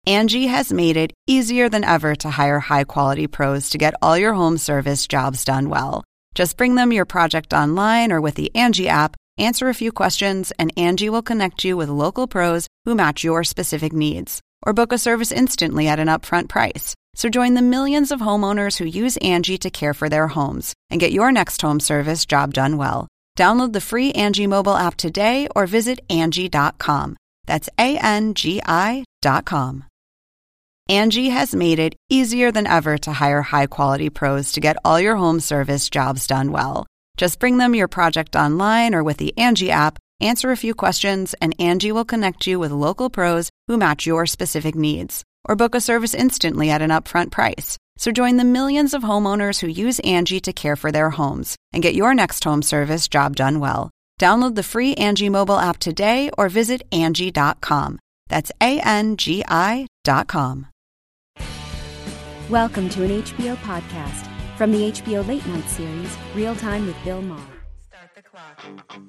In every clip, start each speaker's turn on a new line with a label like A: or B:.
A: Angie has made it easier than ever to hire high-quality pros to get all your home service jobs done well. Just bring them your project online or with the Angie app, answer a few questions, and Angie will connect you with local pros who match your specific needs. Or book a service instantly at an upfront price. So join the millions of homeowners who use Angie to care for their homes and get your next home service job done well. Download the free Angie mobile app today or visit Angie.com. That's ANGI.com. Angie has made it easier than ever to hire high-quality pros to get all your home service jobs done well. Just bring them your project online or with the Angie app, answer a few questions, and Angie will connect you with local pros who match your specific needs. Or book a service instantly at an upfront price. So join the millions of homeowners who use Angie to care for their homes and get your next home service job done well. Download the free Angie mobile app today or visit Angie.com. That's ANGI.com.
B: Welcome to an HBO podcast from the HBO Late Night series, Real Time with Bill Maher.
C: Start the clock.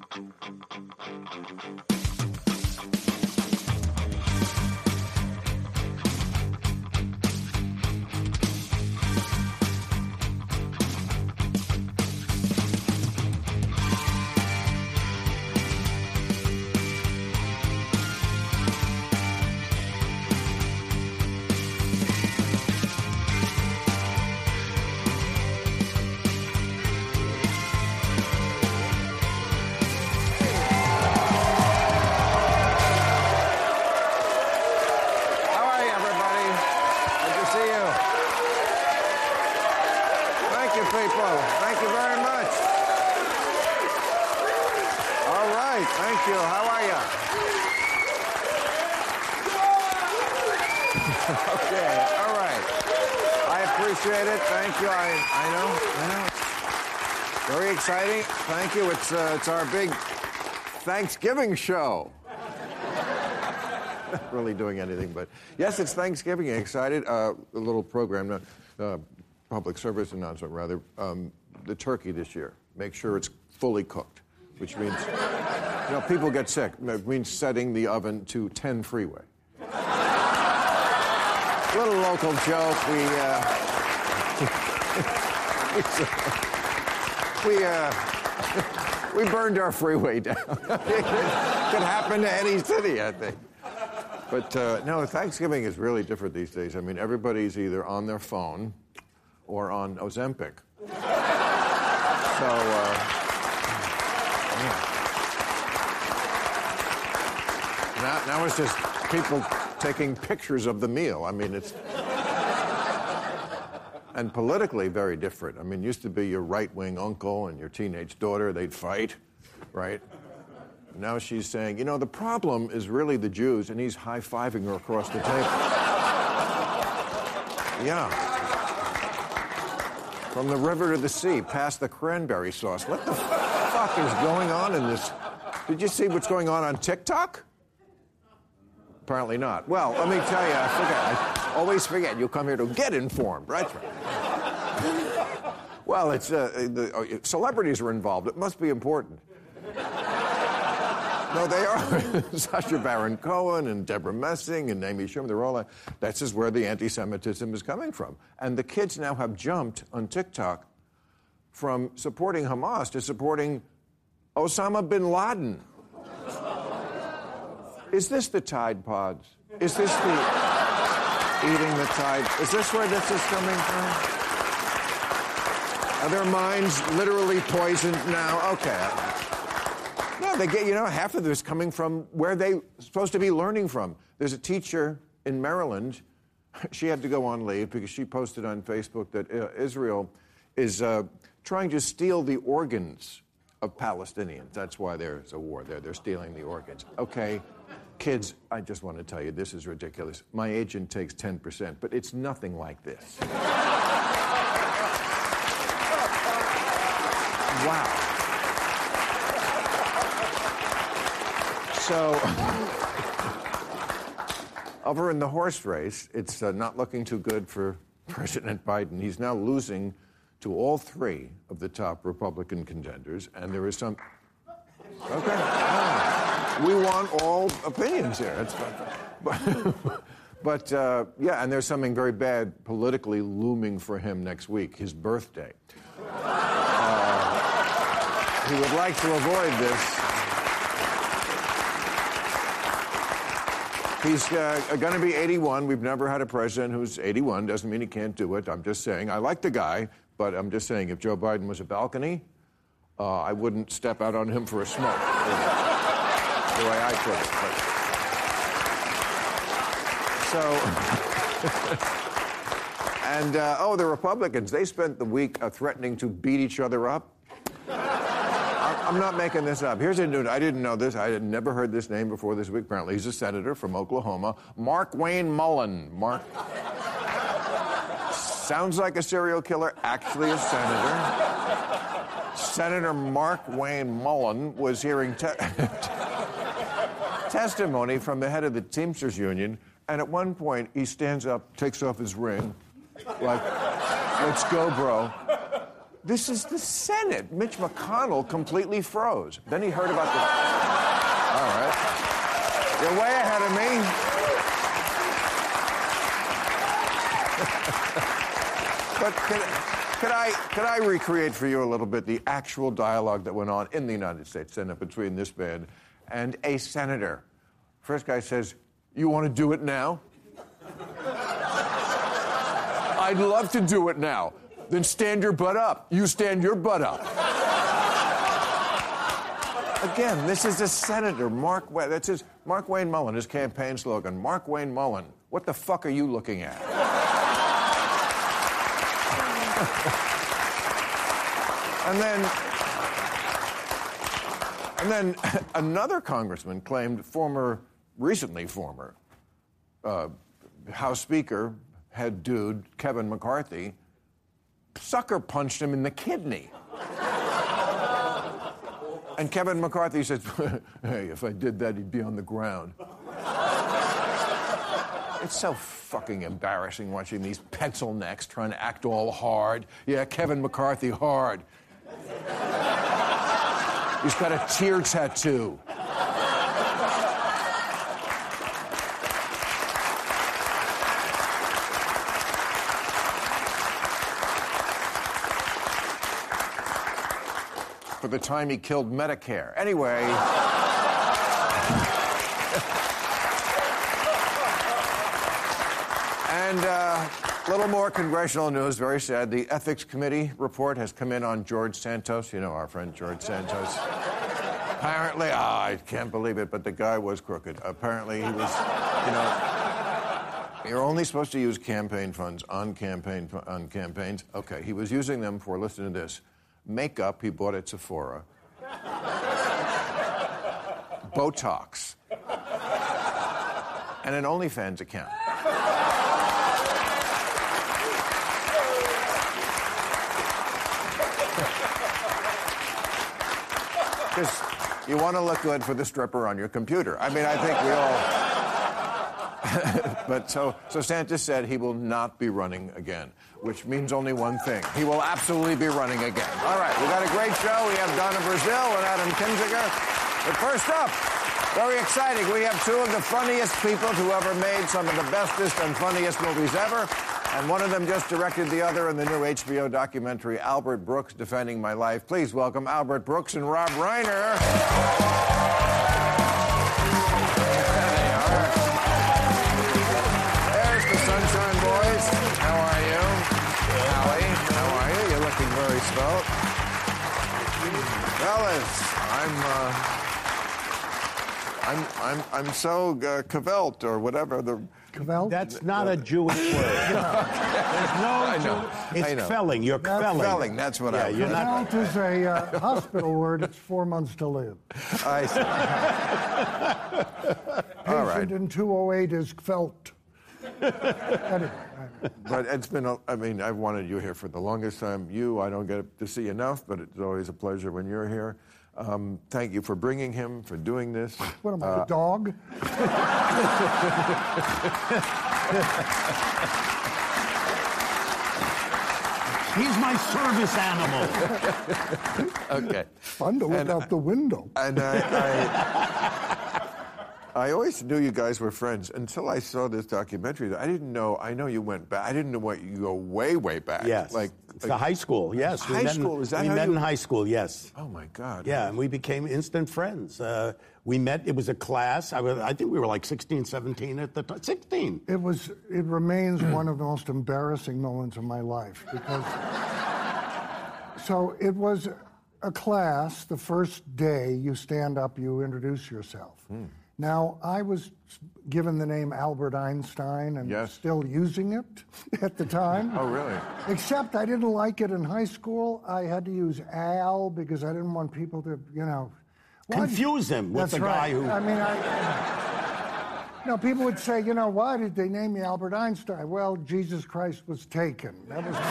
D: Appreciate it. Thank you. I know. Very exciting. Thank you. It's our big Thanksgiving show. Not really doing anything, but yes, it's Thanksgiving. Excited. A little program, public service announcement rather. The turkey this year. Make sure it's fully cooked, which means people get sick. It means setting the oven to 10 freeway. Little local joke. We burned our freeway down. It could happen to any city, I think. But no, Thanksgiving is really different these days. I mean, everybody's either on their phone or on Ozempic. So, now it's just people taking pictures of the meal. I mean, it's... And politically, very different. I mean, used to be your right-wing uncle and your teenage daughter, they'd fight, right? Now she's saying, the problem is really the Jews, and he's high-fiving her across the table. Yeah. From the river to the sea, past the cranberry sauce. What the fuck is going on in this? Did you see what's going on TikTok? Apparently not. Well, let me tell you, I always forget. You come here to get informed, right? Well, it's celebrities are involved. It must be important. No, they are. Sacha Baron Cohen and Deborah Messing and Amy Schumer, they're all... That's just where the anti-Semitism is coming from. And the kids now have jumped on TikTok from supporting Hamas to supporting Osama bin Laden. Is this the Tide Pods? Is this the eating the Tide? Is this where this is coming from? Are their minds literally poisoned now? Okay. No, they get, half of this coming from where they're supposed to be learning from. There's a teacher in Maryland. She had to go on leave because she posted on Facebook that Israel is trying to steal the organs of Palestinians. That's why there's a war there. They're stealing the organs. Okay. Kids, I just want to tell you, this is ridiculous. My agent takes 10%, but it's nothing like this. Wow. So, over in the horse race, it's not looking too good for President Biden. He's now losing to all three of the top Republican contenders, and there is some... Okay. We want all opinions here. It's fun. But, yeah, and there's something very bad politically looming for him next week, his birthday. He would like to avoid this. He's going to be 81. We've never had a president who's 81. Doesn't mean he can't do it. I'm just saying. I like the guy, but I'm just saying if Joe Biden was a balcony, I wouldn't step out on him for a smoke. The way I put it. So, and, the Republicans, they spent the week threatening to beat each other up. I'm not making this up. Here's a dude. I didn't know this. I had never heard this name before this week. Apparently, he's a senator from Oklahoma. Mark Wayne Mullen. Mark sounds like a serial killer. Actually, a senator. Senator Mark Wayne Mullen was hearing testimony from the head of the Teamsters Union, and at one point he stands up, takes off his ring, like, "Let's go, bro." This is the Senate. Mitch McConnell completely froze. Then he heard about the... All right. You're way ahead of me. But could I recreate for you a little bit the actual dialogue that went on in the United States Senate between this man and a senator? First guy says, "You want to do it now?" "I'd love to do it now." "Then stand your butt up." "You stand your butt up." Again, this is a senator, Mark Wayne Mullen, his campaign slogan. Mark Wayne Mullen, what the fuck are you looking at? and then another congressman claimed recently former House Speaker, head dude, Kevin McCarthy, sucker punched him in the kidney. And Kevin McCarthy said, "Hey, if I did that, he'd be on the ground." It's so fucking embarrassing watching these pencil necks trying to act all hard. Yeah, Kevin McCarthy, hard. He's got a tear tattoo. For the time he killed Medicare. Anyway. And a little more congressional news, very sad. The Ethics Committee report has come in on George Santos. You know our friend George Santos. Apparently, I can't believe it, but the guy was crooked. Apparently he was, you're only supposed to use campaign funds on campaigns. Okay, he was using them for, listen to this, makeup he bought at Sephora, Botox, and an OnlyFans account. Because you want to look good for the stripper on your computer. I mean, I think we all... But so Santos said he will not be running again, which means only one thing. He will absolutely be running again. All right, we got a great show. We have Donna Brazile and Adam Kinzinger. But first up, very exciting, we have two of the funniest people to ever made some of the bestest and funniest movies ever. And one of them just directed the other in the new HBO documentary, Albert Brooks, Defending My Life. Please welcome Albert Brooks and Rob Reiner. There's the Sunshine Boys. How are you? Howie, how are you? You're looking very svelte. Fellas, I'm so kavelt or whatever the...
C: Kvel? That's not a Jewish word. There's no. It's kvelling. You're kvelling.
D: Kvelling, that's what I...
C: You're not...
E: Kvel is a hospital word. It's 4 months to live.
D: I see. All right.
E: Patient in 208 is kveldt. Anyway.
D: But it's been, I've wanted you here for the longest time. I don't get to see enough, but it's always a pleasure when you're here. Thank you for bringing him, for doing this.
E: What am I, a dog?
C: He's my service animal.
D: Okay.
E: Fun to look out the window.
D: And I always knew you guys were friends until I saw this documentary. I didn't know. I know you went back. I didn't know what you go way, way back.
C: Yes. It's the high school. Yes.
D: High school. Is that
C: we
D: how
C: met
D: you...
C: in high school? Yes.
D: Oh my God.
C: Yeah, and we became instant friends. We met. It was a class. I think we were like 16, 17 at the time. 16.
E: It remains one of the most embarrassing moments of my life because. So it was a class. The first day, you stand up, you introduce yourself. Now, I was given the name Albert Einstein and still using it at the time.
D: Oh, really?
E: Except I didn't like it in high school. I had to use Al because I didn't want people to,
C: confuse him with the guy who...
E: I mean, people would say, why did they name me Albert Einstein? Well, Jesus Christ was taken. That was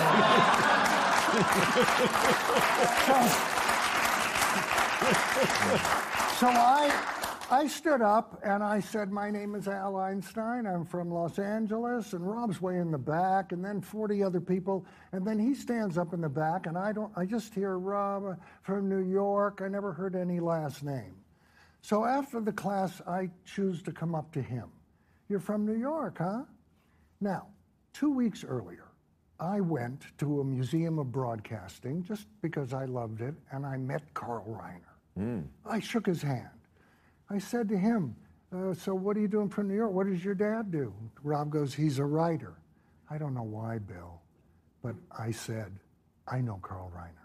E: So I stood up and I said, my name is Al Einstein. I'm from Los Angeles. And Rob's way in the back, and then 40 other people. And then he stands up in the back, and I just hear Rob from New York. I never heard any last name. So after the class, I choose to come up to him. You're from New York, huh? Now, 2 weeks earlier, I went to a museum of broadcasting just because I loved it, and I met Carl Reiner. I shook his hand. I said to him, so what are you doing from New York? What does your dad do? Rob goes, he's a writer. I don't know why, Bill, but I said, I know Carl Reiner.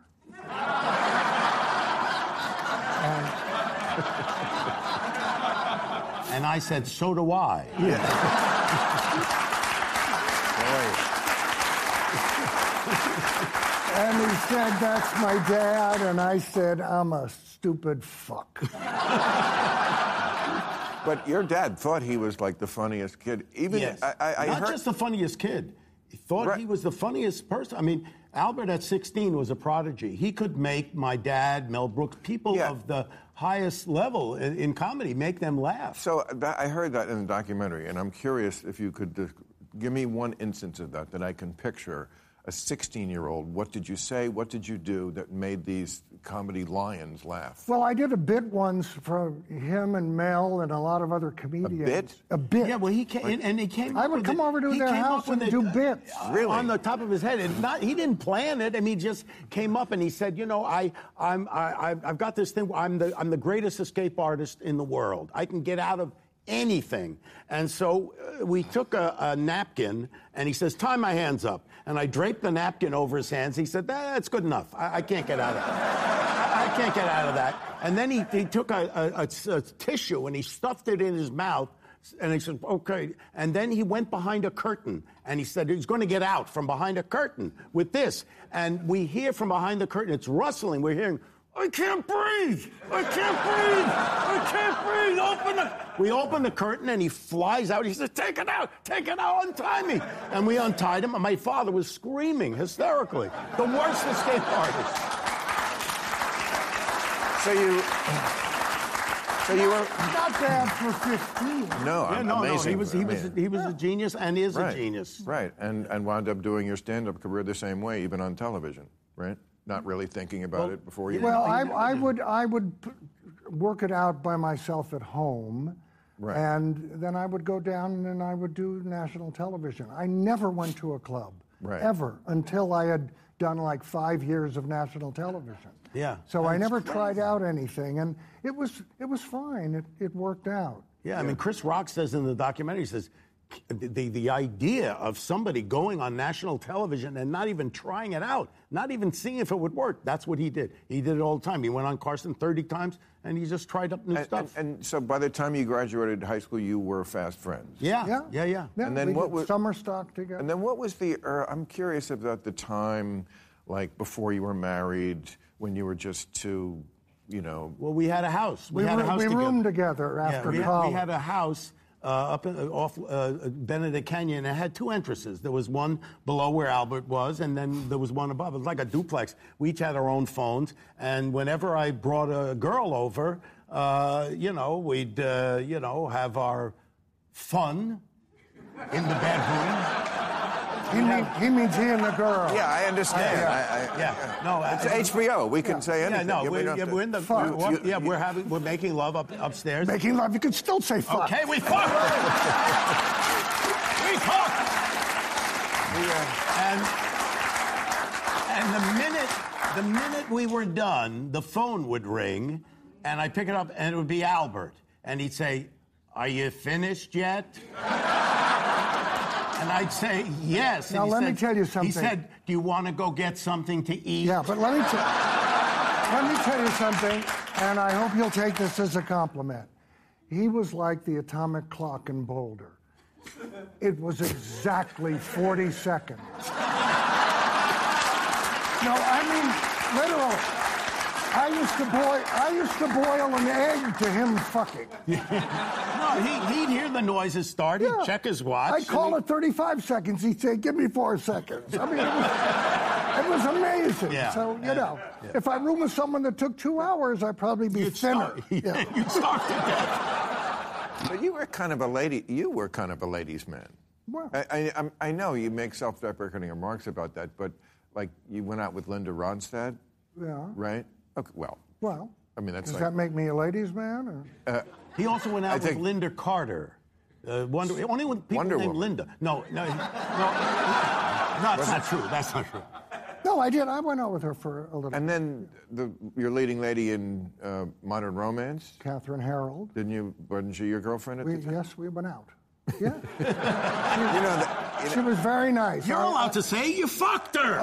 C: And I said, so do I.
E: Yeah. And he said, that's my dad. And I said, I'm a stupid fuck.
D: But your dad thought he was like the funniest kid. Even
C: yes.
D: I
C: Not
D: heard...
C: just the funniest kid. He thought he was the funniest person. I mean, Albert at 16 was a prodigy. He could make my dad, Mel Brooks, people of the highest level in comedy, make them laugh.
D: So I heard that in the documentary, and I'm curious if you could give me one instance of that I can picture. A 16-year-old, what did you say, what did you do that made these comedy lions laugh?
E: Well, I did a bit once for him and Mel and a lot of other comedians.
D: A bit?
E: A bit.
C: Yeah, well, he came, and he came
E: I would come over to their house and do bits.
D: Really?
C: On the top of his head. He didn't plan it. I mean, he just came up and he said, I've got this thing. I'm the greatest escape artist in the world. I can get out of anything. And so we took a napkin, and he says, tie my hands up. And I draped the napkin over his hands. He said, that's good enough. I can't get out of it. I can't get out of that. And then he took a tissue, and he stuffed it in his mouth, and he said, okay. And then he went behind a curtain, and he said he's going to get out from behind a curtain with this. And we hear from behind the curtain, it's rustling. We're hearing, I can't breathe! I can't breathe! I can't breathe! We open the curtain and he flies out. He says, take it out, untie me. And we untied him, and my father was screaming hysterically. The worst escape artist.
D: So you were
E: not bad for 15.
D: No, amazing.
C: He was a genius and is a genius.
D: Right, and wound up doing your stand-up career the same way, even on television, right? Not really thinking about it before you...
E: Well, I would work it out by myself at home, and then I would go down and I would do national television. I never went to a club, ever, until I had done like 5 years of national television.
C: Yeah.
E: So I never tried out anything, and it was fine. It worked out.
C: Yeah, I mean, Chris Rock says in the documentary, he says, the idea of somebody going on national television and not even trying it out, not even seeing if it would work, that's what he did. He did it all the time. He went on Carson 30 times, and he just tried up new stuff.
D: And so by the time you graduated high school, you were fast friends?
C: Yeah.
E: And then what was... Summer stock together.
D: And then what was the... I'm curious about the time, like, before you were married, when you were just two,
C: Well, we had a house. We
E: roomed together after college.
C: We had a house... off Benedict Canyon. It had two entrances. There was one below where Albert was, and then there was one above. It was like a duplex. We each had our own phones, and whenever I brought a girl over, we'd, have our fun in the bedroom.
E: He means he and the girl.
D: Yeah, I understand.
C: No,
D: it's HBO. We can say anything.
C: Yeah, no, we're in the.
D: You-
C: we're making love upstairs.
E: Making love, you can still say fuck.
C: Okay, we fucked. We fucked. And the minute we were done, the phone would ring, and I'd pick it up, and it would be Albert, and he'd say, "Are you finished yet?" And I'd say, "Yes."
E: Now, let me tell you something.
C: He said, "Do you want to go get something to eat?"
E: Yeah, but let me tell you something, and I hope you'll take this as a compliment. He was like the atomic clock in Boulder. It was exactly 40 seconds. No, I mean, literally. I used to boil an egg to him fucking.
C: No, he'd hear the noises start. He'd check his watch.
E: I'd call it 35 seconds. He'd say, "Give me 4 seconds." I mean, it was amazing.
C: Yeah.
E: So, if I room with someone that took 2 hours, I'd probably be thinner.
C: You'd starve to death.
D: But you were kind of a lady. You were kind of a ladies' man.
E: Well,
D: I know you make self-deprecating remarks about that, but like you went out with Linda Ronstadt,
E: yeah.
D: right? Okay, well, I mean that's
E: does
D: like,
E: that make me a ladies' man? Or?
C: He also went out with Linda Carter. Only with people
D: Wonder
C: named
D: Woman.
C: Linda. No, that's not true. That's not true.
E: No, I did. I went out with her for a little.
D: And then your leading lady in Modern Romance,
E: Catherine Harold.
D: Wasn't she your girlfriend at the time?
E: Yes, we went out. Yeah.
D: You
E: She was very nice.
C: You're allowed to say you fucked her.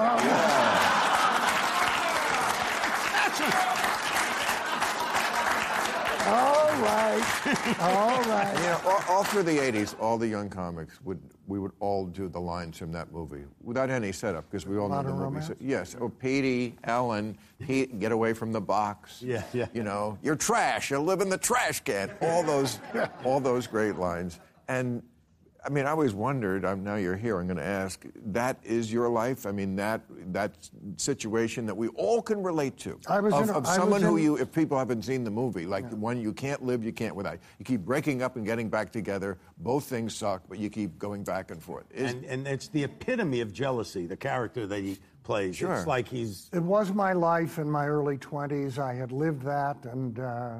C: That's
E: All right.
D: You know, all through the 80s, all the young comics we would all do the lines from that movie without any setup because we all know the
E: Modern
D: movie.
E: Romance?
D: So, yes, Petey, Ellen, Pete, get away from the box.
C: Yeah.
D: You know, you're trash. You live in the trash can. All those great lines. And I mean, I always wondered. Now you're here. I'm going to ask. That is your life. I mean, that situation that we all can relate to. If people haven't seen the movie, like the one you can't live, you can't without. You keep breaking up and getting back together. Both things suck, but you keep going back and forth.
C: And it's the epitome of jealousy. The character that he plays.
D: Sure.
C: It's like he's.
E: It was my life in my early 20s. I had lived that, and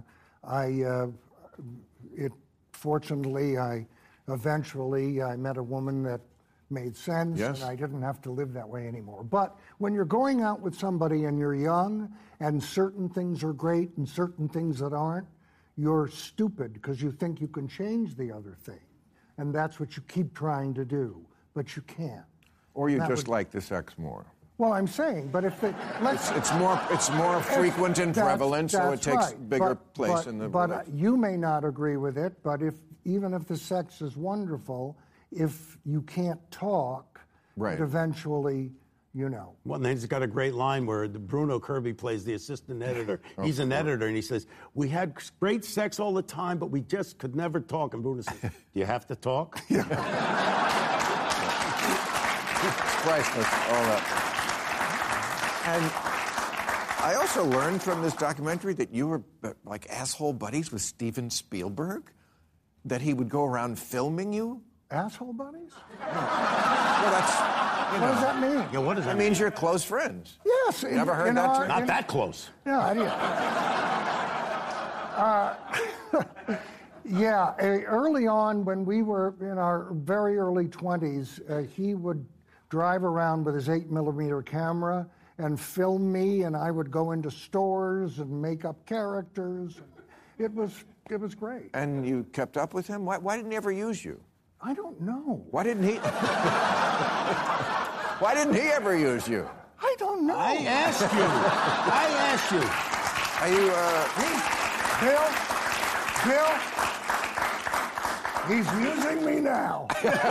E: fortunately, eventually, I met a woman that made sense,
D: yes.
E: and I didn't have to live that way anymore. But when you're going out with somebody and you're young, and certain things are great and certain things that aren't, you're stupid because you think you can change the other thing. And that's what you keep trying to do, but you can't.
D: Or you just like the sex more.
E: Well, I'm saying, but if
D: it's more frequent and prevalent, so it takes bigger place in the.
E: But you may not agree with it. But even if the sex is wonderful, if you can't talk,
D: right.
E: it eventually,
C: Well, and he's got a great line where Bruno Kirby plays the assistant editor. He's an editor, and he says, "We had great sex all the time, but we just could never talk." And Bruno says, "Do you have to talk?"
D: It's priceless, all that. And I also learned from this documentary that you were like asshole buddies with Steven Spielberg, that he would go around filming you.
E: Asshole buddies?
D: Well, that's.
E: What does that mean?
C: Yeah, what does that
D: mean? It means you're close friends.
E: Yes.
D: You never heard that term?
C: Not that close.
E: Yeah, I did. Yeah, early on when we were in our very early 20s, he would drive around with his 8mm camera and film me, and I would go into stores and make up characters. It was great.
D: And you kept up with him? Why didn't he ever use you?
E: I don't know.
D: Why didn't he? Why didn't he ever use you?
E: I don't know.
C: I asked you.
D: Are you,
E: Bill, he's using me now.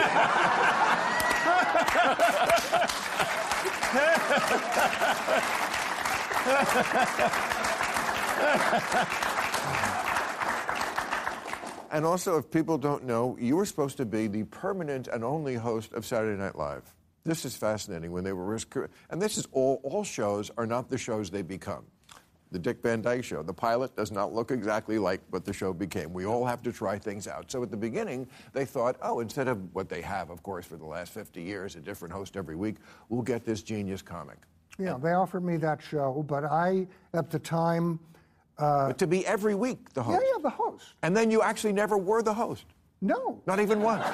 D: And also, if people don't know, you were supposed to be the permanent and only host of Saturday Night Live. This is fascinating. When they were, and this is all shows are not the shows they become. the Dick Van Dyke Show. The pilot does not look exactly like what the show became. We all have to try things out. So at the beginning, they thought, oh, instead of what they have, of course, for the last 50 years, a different host every week, we'll get this genius comic.
E: Yeah, they offered me that show, but I, at the time...
D: but to be every week the host?
E: Yeah, the host.
D: And then you actually never were the host?
E: No.
D: Not even once?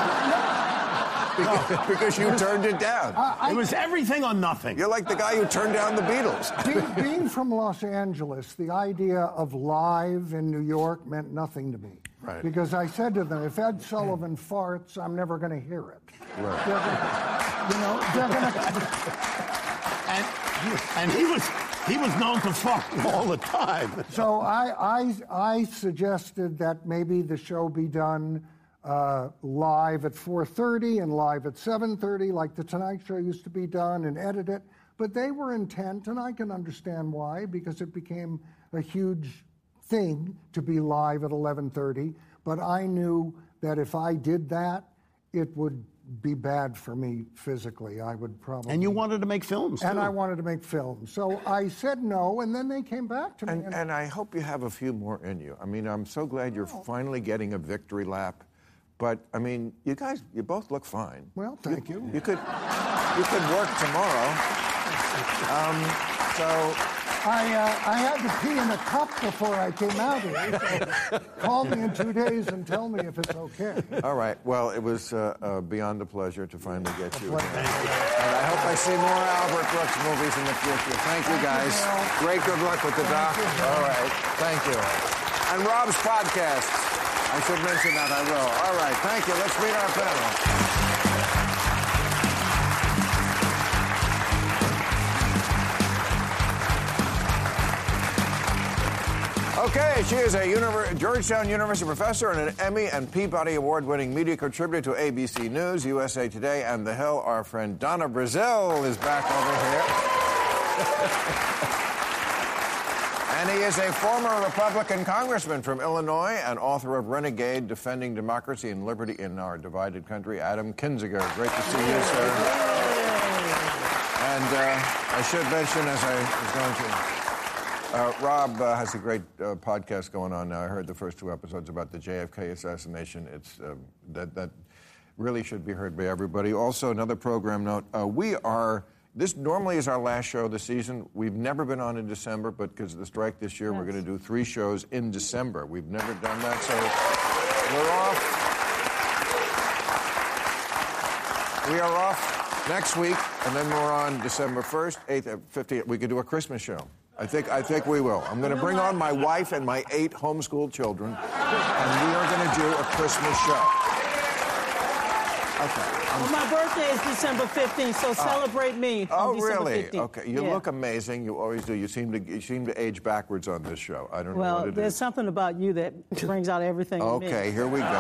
D: Because you turned it down.
C: It was everything or nothing.
D: You're like the guy who turned down the Beatles.
E: Being from Los Angeles, the idea of live in New York meant nothing to me.
D: Right.
E: Because I said to them, if Ed Sullivan farts, I'm never going to hear it.
D: Right.
E: They're gonna...
C: And he was known to fart all the time.
E: So I suggested that maybe the show be done live at 4:30 and live at 7:30, like the Tonight Show used to be done, and edit it. But they were intent, and I can understand why, because it became a huge thing to be live at 11:30. But I knew that if I did that, it would be bad for me physically. I would probably...
C: And you wanted to make films, too.
E: And I wanted to make films. So I said no, and then they came back to me.
D: And I hope you have a few more in you. I mean, I'm so glad you're finally getting a victory lap. But, I mean, you both look fine.
E: Well, thank you.
D: You could work tomorrow.
E: I had to pee in a cup before I came out here. So call me in 2 days and tell me if it's okay.
D: All right. Well, it was beyond a pleasure to finally get you here. And I hope I see more Albert Brooks movies in the future. Thank you, guys. Great good luck with the doc. All right. Thank you. And Rob's podcast. I should mention that, I will. All right. Thank you. Let's meet our panel. Okay, she is a Georgetown University professor and an Emmy and Peabody Award-winning media contributor to ABC News, USA Today, and The Hill. Our friend Donna Brazile is back over here. And he is a former Republican congressman from Illinois and author of Renegade, Defending Democracy and Liberty in Our Divided Country, Adam Kinzinger. Great to see you, sir. And I should mention, as I was going to... Rob has a great podcast going on now. I heard the first 2 episodes about the JFK assassination. It's that really should be heard by everybody. Also, another program note: this normally is our last show of the season. We've never been on in December, but because of the strike this year, we're going to do 3 shows in December. We've never done that, so we're off. We are off next week, and then we're on December 1st, 8th, 15th. We could do a Christmas show. I think we will. I'm going to bring on my wife and my 8 homeschooled children, and we are going to do a Christmas show. Okay.
F: Well, my birthday is December 15th, so celebrate me on December 15th.
D: Okay. You look amazing. You always do. You seem to age backwards on this show. I don't know what it is.
F: Well, there's something about you that brings out everything in me.
D: Okay, here we go.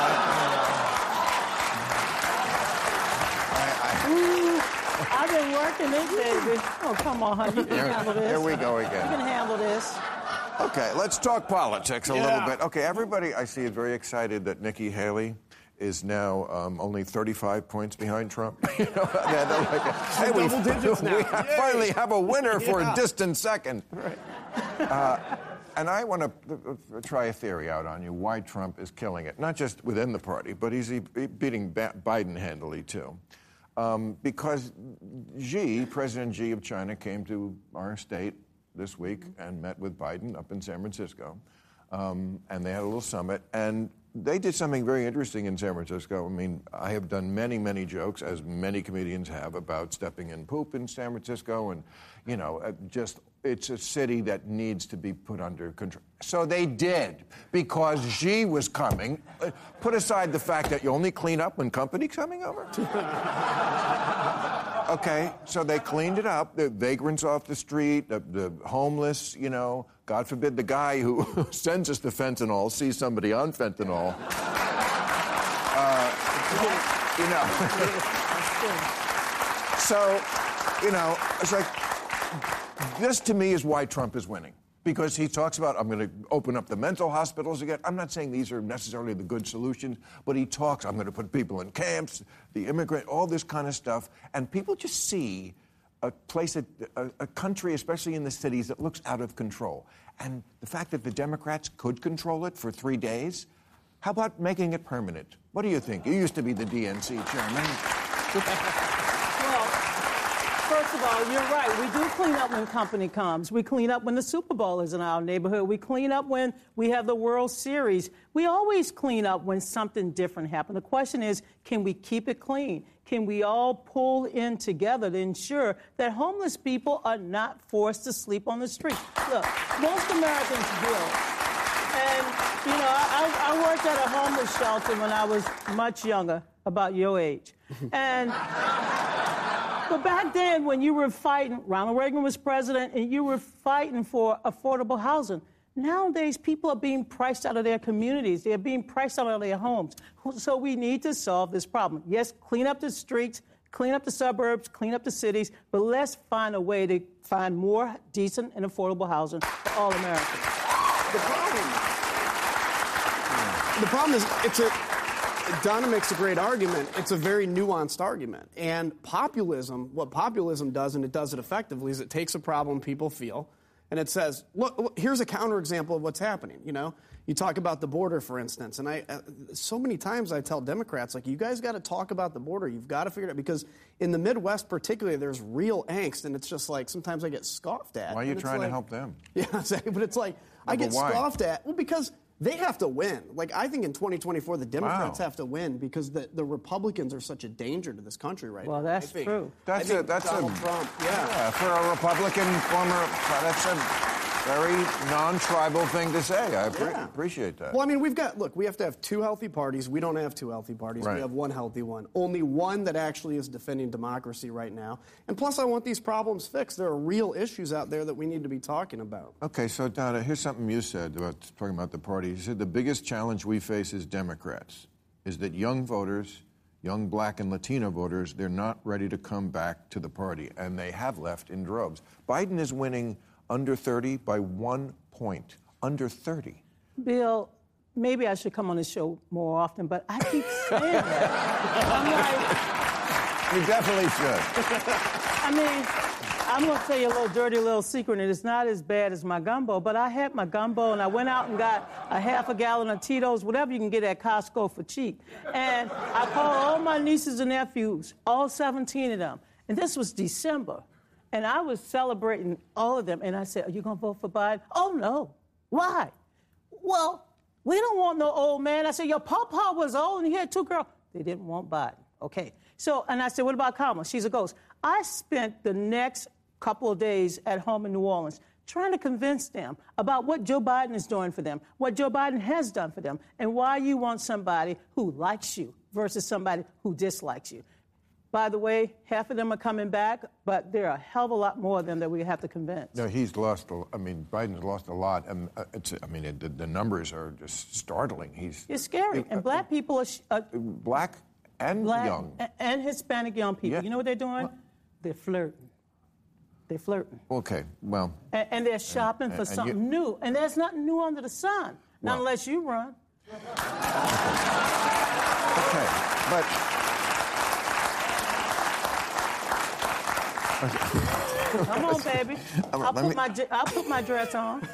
F: I've been working this, baby. Oh, come on, honey. You can handle this.
D: Here we go again.
F: You can handle this.
D: Okay, let's talk politics a little bit. Okay, everybody I see is very excited that Nikki Haley is now only 35 points behind Trump. You know, hey,
C: double digits now.
D: We finally have a winner for a distant second.
C: Right.
D: And I want to try a theory out on you why Trump is killing it. Not just within the party, but he's beating Biden handily, too. Because President Xi of China came to our state this week and met with Biden up in San Francisco. And they had a little summit. And they did something very interesting in San Francisco. I mean, I have done many, many jokes, as many comedians have, about stepping in poop in San Francisco. And, you know, it's a city that needs to be put under control. So they did, because Xi was coming. Put aside the fact that you only clean up when company's coming over. Okay, so they cleaned it up. The vagrants off the street, the homeless, you know. God forbid the guy who sends us the fentanyl sees somebody on fentanyl. You know. So, you know, it's like, this to me is why Trump is winning. Because he talks about, I'm going to open up the mental hospitals again. I'm not saying these are necessarily the good solutions, but he talks, I'm going to put people in camps, the immigrant, all this kind of stuff. And people just see a country, especially in the cities, that looks out of control. And the fact that the Democrats could control it for 3 days, how about making it permanent? What do you think? You used to be the DNC chairman.
F: Well, first of all, you're right. We do clean up when company comes. We clean up when the Super Bowl is in our neighborhood. We clean up when we have the World Series. We always clean up when something different happens. The question is, can we keep it clean? Can we all pull in together to ensure that homeless people are not forced to sleep on the street? Look, most Americans will. And, you know, I worked at a homeless shelter when I was much younger, about your age. And but back then, when you were fighting, Ronald Reagan was president, and you were fighting for affordable housing. Nowadays, people are being priced out of their communities. They're being priced out of their homes. So we need to solve this problem. Yes, clean up the streets, clean up the suburbs, clean up the cities, but let's find a way to find more decent and affordable housing for all Americans.
G: The problem is, Donna makes a great argument. It's a very nuanced argument. And populism, what populism does, and it does it effectively, is it takes a problem people feel, and it says, look, here's a counterexample of what's happening. You know, you talk about the border, for instance, and so many times I tell Democrats, like, you guys got to talk about the border. You've got to figure it out, because in the Midwest particularly, there's real angst, and it's just like sometimes I get scoffed at.
D: Why are you trying to help them?
G: Yeah, but it's like I get scoffed at. Well, because they have to win. Like, I think in 2024, the Democrats have to win, because the Republicans are such a danger to this country right now.
F: Well, that's true.
D: That's
G: Donald Trump,
D: for a Republican former, that's a very non-tribal thing to say. I appreciate that.
G: Well, I mean, we have to have 2 healthy parties. We don't have 2 healthy parties.
D: Right.
G: We have 1 healthy one. Only one that actually is defending democracy right now. And plus, I want these problems fixed. There are real issues out there that we need to be talking about.
D: Okay, so Donna, here's something you said about talking about the party. You said the biggest challenge we face as Democrats is that young voters, young Black and Latino voters, they're not ready to come back to the party, and they have left in droves. Biden is winning under 30 by 1 point. Under 30.
F: Bill, maybe I should come on the show more often, but I keep saying that. I'm like...
D: You definitely should.
F: I mean, I'm going to tell you a little dirty little secret, and it's not as bad as my gumbo, but I had my gumbo, and I went out and got a half a gallon of Tito's, whatever you can get at Costco for cheap. And I called all my nieces and nephews, all 17 of them, and this was December. And I was celebrating all of them. And I said, are you going to vote for Biden? Oh, no. Why? Well, we don't want no old man. I said, your papa was old and he had 2 girls. They didn't want Biden. Okay. So, and I said, what about Kamala? She's a ghost. I spent the next couple of days at home in New Orleans trying to convince them about what Joe Biden is doing for them, what Joe Biden has done for them, and why you want somebody who likes you versus somebody who dislikes you. By the way, half of them are coming back, but there are a hell of a lot more of them that we have to convince.
D: No, Biden's lost a lot. And the numbers are just startling.
F: It's scary. And Black people are...
D: Black and young.
F: And Hispanic young people.
D: Yeah.
F: You know what they're doing? They're flirting. They're flirting.
D: Okay, well...
F: And they're shopping for something new. And there's nothing new under the sun. Not unless you run.
D: Okay, but...
F: Come on, baby. I'll put my dress on.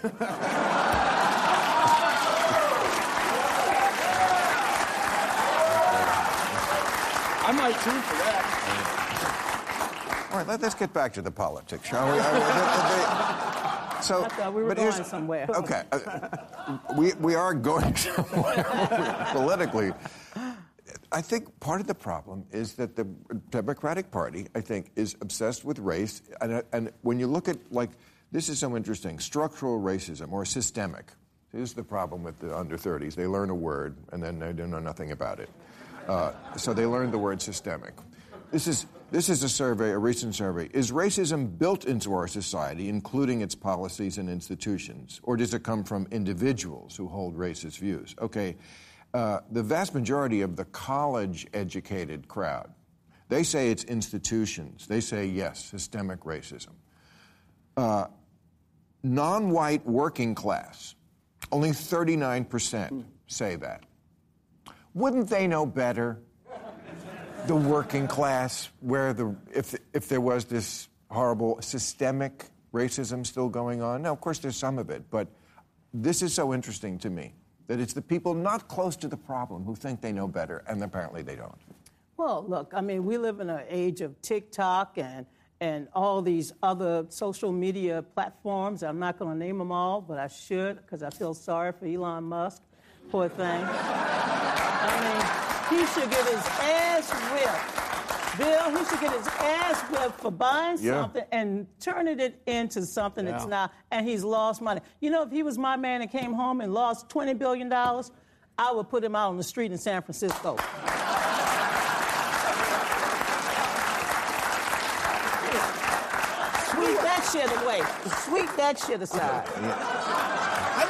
G: I might too for that.
D: All right, let's get back to the politics, shall we? So,
F: I thought we were going somewhere.
D: Okay, we are going somewhere politically. I think part of the problem is that the Democratic Party, I think, is obsessed with race. And when you look at, like, this is so interesting, structural racism or systemic. Here's the problem with the under 30s. They learn a word, and then they don't know nothing about it. So they learned the word systemic. This is a survey, a recent survey. Is racism built into our society, including its policies and institutions? Or does it come from individuals who hold racist views? Okay. The vast majority of the college-educated crowd, they say it's institutions. They say, yes, systemic racism. Non-white working class, only 39% say that. Wouldn't they know better? The working class, where if there was this horrible systemic racism still going on? Now, of course, there's some of it, but this is so interesting to me, that it's the people not close to the problem who think they know better, and apparently they don't.
F: Well, look, I mean, we live in an age of TikTok and all these other social media platforms. I'm not going to name them all, but I should, because I feel sorry for Elon Musk, poor thing. I mean, he should get his ass whipped. Bill, he should get his ass whipped for buying something and turning it into something that's not, and he's lost money. You know, if he was my man and came home and lost $20 billion, I would put him out on the street in San Francisco. Sweep that shit away. Sweep that shit aside.
G: I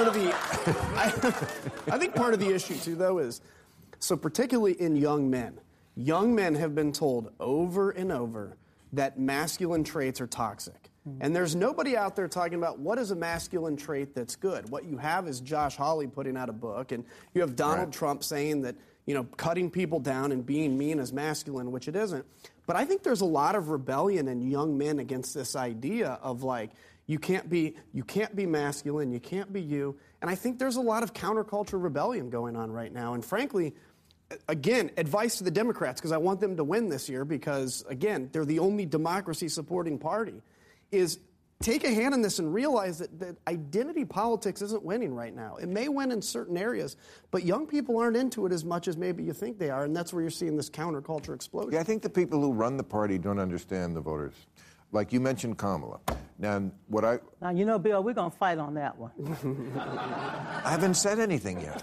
G: think part of the issue, too, though, is, so particularly in young men have been told over and over that masculine traits are toxic. And there's nobody out there talking about what is a masculine trait that's good. What you have is Josh Hawley putting out a book, and you have Donald Trump saying that, you know, cutting people down and being mean is masculine, which it isn't. But I think there's a lot of rebellion in young men against this idea of, like, you can't be masculine, you can't be you. And I think there's a lot of counterculture rebellion going on right now. And frankly, again, advice to the Democrats, because I want them to win this year, because, again, they're the only democracy-supporting party, is take a hand in this and realize that identity politics isn't winning right now. It may win in certain areas, but young people aren't into it as much as maybe you think they are, and that's where you're seeing this counterculture explosion.
D: Yeah, I think the people who run the party don't understand the voters. Like you mentioned Kamala. Now,
F: you know, Bill, we're going to fight on that one.
D: I haven't said anything yet.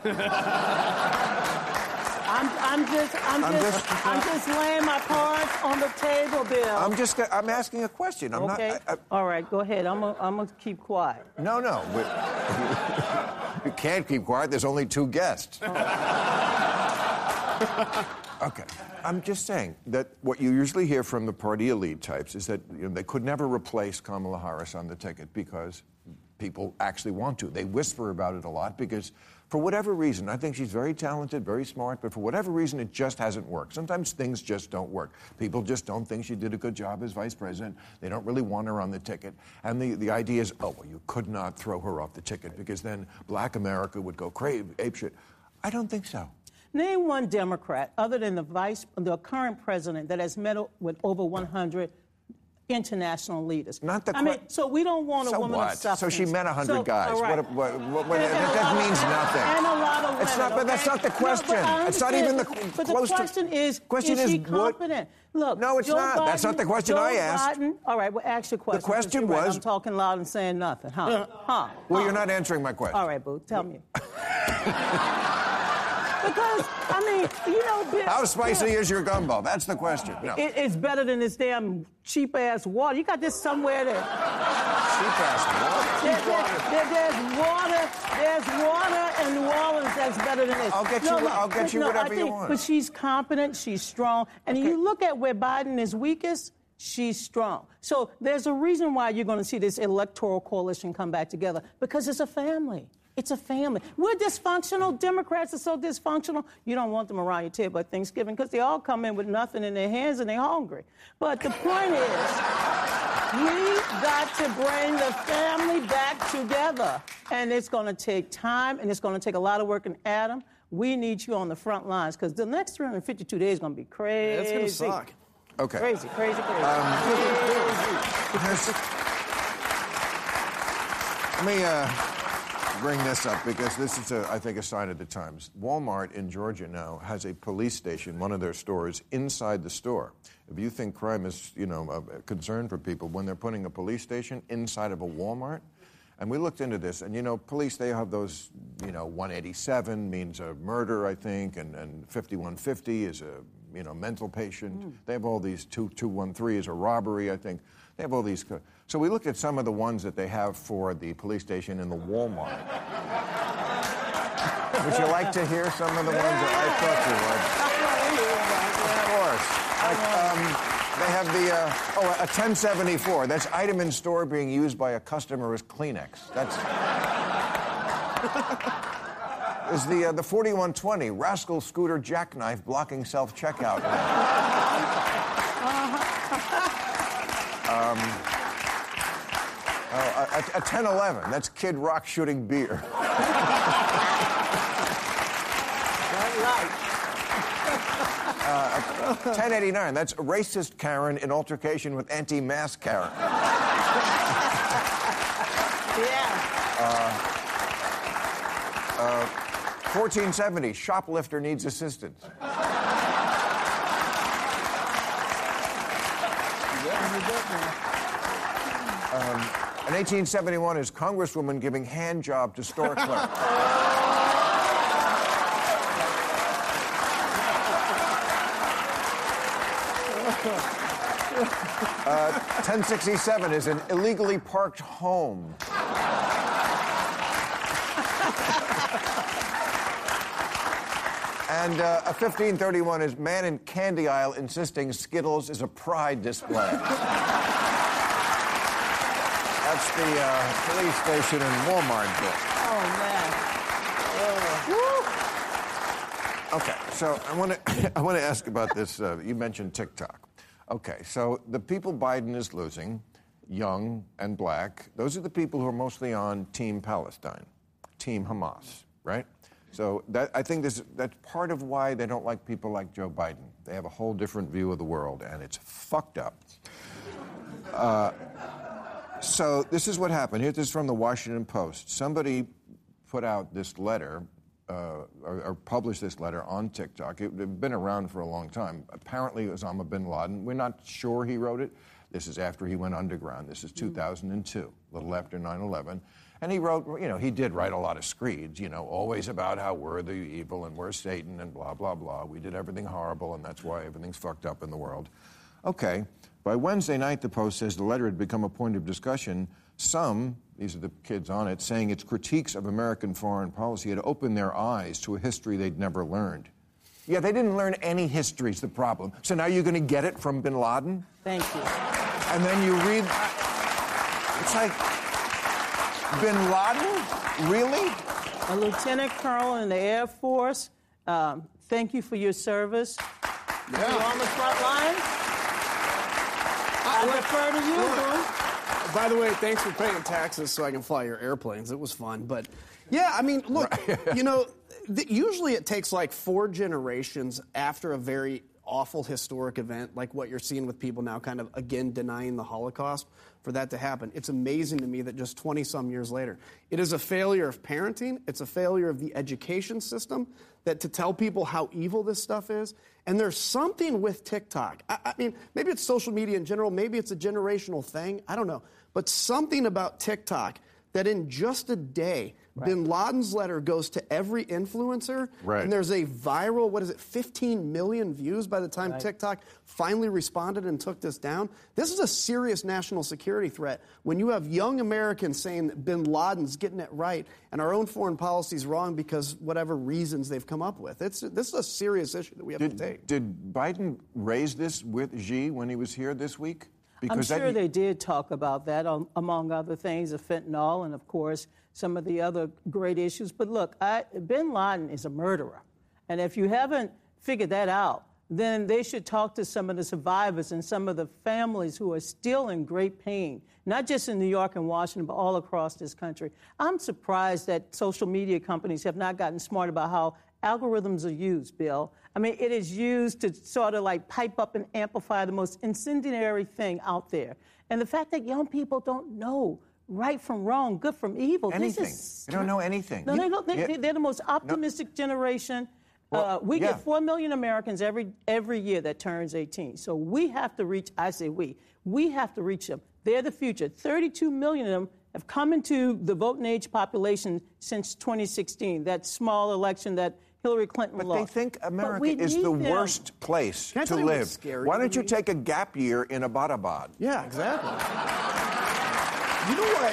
F: I'm just laying my cards on the table, Bill.
D: I'm asking a question.
F: Okay. All right, go ahead. I'm gonna keep quiet.
D: No. You can't keep quiet. There's only two guests. Okay. I'm just saying that what you usually hear from the party elite types is that they could never replace Kamala Harris on the ticket because people actually want to. They whisper about it a lot because, for whatever reason, I think she's very talented, very smart, but for whatever reason, it just hasn't worked. Sometimes things just don't work. People just don't think she did a good job as vice president. They don't really want her on the ticket. And the idea is, you could not throw her off the ticket because then black America would go crazy, apeshit. I don't think so.
F: Name one Democrat other than the current president that has met with over 100 international leaders. So we don't want a woman of substance.
D: So she met 100 guys.
F: Right.
D: That means nothing.
F: And a lot of women.
D: But that's not the question. It's not even the
F: But the question is she competent? Look,
D: no, it's not. That's not the question I asked.
F: All right, well, ask your question.
D: The question was...
F: I'm talking loud and saying nothing, huh?
D: Well, you're not answering my question.
F: All right, boo, tell me. Because, I mean, you know...
D: How spicy is your gumbo? That's the question. No.
F: It's better than this damn cheap-ass water. You got this somewhere that...
D: Cheap-ass water?
F: There's water in New Orleans that's better than this.
D: I'll get you whatever you want.
F: But she's competent, she's strong. And you look at where Biden is weakest, she's strong. So there's a reason why you're going to see this electoral coalition come back together, because it's a family. It's a family. We're dysfunctional. Democrats are so dysfunctional. You don't want them around your table at Thanksgiving because they all come in with nothing in their hands and they're hungry. But the point is, we got to bring the family back together. And it's going to take time, and it's going to take a lot of work. And Adam, we need you on the front lines because the next 352 days is going to be crazy.
G: Yeah, it's going to suck.
D: Okay.
F: Crazy.
D: Let me bring this up because this is, I think, a sign of the times. Walmart in Georgia now has a police station, one of their stores, inside the store. If you think crime is, a concern for people, when they're putting a police station inside of a Walmart, and we looked into this, and, police, they have those, 187 means a murder, I think, and 5150 is a, mental patient. They have all these, 213 is a robbery, I think. They have all these. So we looked at some of the ones that they have for the police station in the Walmart. Would you like to hear some of the ones that I thought you would? Of course. They have a 1074. That's item in store being used by a customer as Kleenex. That's... Is the 4120 rascal scooter jackknife blocking self-checkout. a 10-11. That's Kid Rock shooting beer.
F: Right.
D: 1089. That's racist Karen in altercation with anti-mask Karen.
F: Yeah.
D: 1470. Shoplifter needs assistance. In 1871 is Congresswoman giving hand job to store clerk. 1067 is an illegally parked home. And a 1531 is man in candy aisle insisting Skittles is a pride display. That's the police station in Walmart.
F: Oh, man.
D: Okay, so I want to ask about this. You mentioned TikTok. Okay, so the people Biden is losing, young and black, those are the people who are mostly on Team Palestine, Team Hamas, right? So I think that's part of why they don't like people like Joe Biden. They have a whole different view of the world, and it's fucked up. So this is what happened. Here, this is from the Washington Post. Somebody put out this letter, or published this letter on TikTok. It had been around for a long time. Apparently, it was Osama bin Laden. We're not sure he wrote it. This is after he went underground. This is 2002, a little after 9/11. And he wrote, he did write a lot of screeds, always about how we're the evil and we're Satan and blah, blah, blah. We did everything horrible, and that's why everything's fucked up in the world. Okay. By Wednesday night, the Post says the letter had become a point of discussion. Some, these are the kids on it, saying its critiques of American foreign policy had opened their eyes to a history they'd never learned. Yeah, they didn't learn any history is the problem. So now you're going to get it from bin Laden?
F: Thank you.
D: And then you read, it's like, bin Laden? Really?
F: A lieutenant colonel in the Air Force, thank you for your service.
G: Yeah.
F: You're on the front line. I refer to you, bro.
G: By the way, thanks for paying taxes so I can fly your airplanes. It was fun. But, yeah, I mean, look, usually it takes like 4 generations after a very awful historic event, like what you're seeing with people now kind of, again, denying the Holocaust, for that to happen. It's amazing to me that just 20-some years later, it is a failure of parenting. It's a failure of the education system that to tell people how evil this stuff is. And there's something with TikTok. I mean, maybe it's social media in general. Maybe it's a generational thing. I don't know. But something about TikTok that in just a day, bin Laden's letter goes to every influencer, and there's a viral, 15 million views by the time TikTok finally responded and took this down. This is a serious national security threat when you have young Americans saying that bin Laden's getting it right and our own foreign policy is wrong because whatever reasons they've come up with. This is a serious issue that we have to take.
D: Did Biden raise this with Xi when he was here this week?
F: Because I'm sure they did talk about that, among other things, the fentanyl and, of course, some of the other great issues. But look, bin Laden is a murderer. And if you haven't figured that out, then they should talk to some of the survivors and some of the families who are still in great pain, not just in New York and Washington, but all across this country. I'm surprised that social media companies have not gotten smart about how algorithms are used, Bill. I mean, it is used to sort of like pipe up and amplify the most incendiary thing out there. And the fact that young people don't know right from wrong, good from evil.
D: Anything. They don't know anything.
F: No, they don't. They're the most optimistic generation.
D: Well,
F: we get 4 million Americans every year that turns 18. So we have to reach, I say we have to reach them. They're the future. 32 million of them have come into the voting age population since 2016, that small election that Hillary Clinton lost.
D: But they think America is the worst place to live. Why don't you take a gap year in Abbottabad?
G: Yeah, exactly. You know what?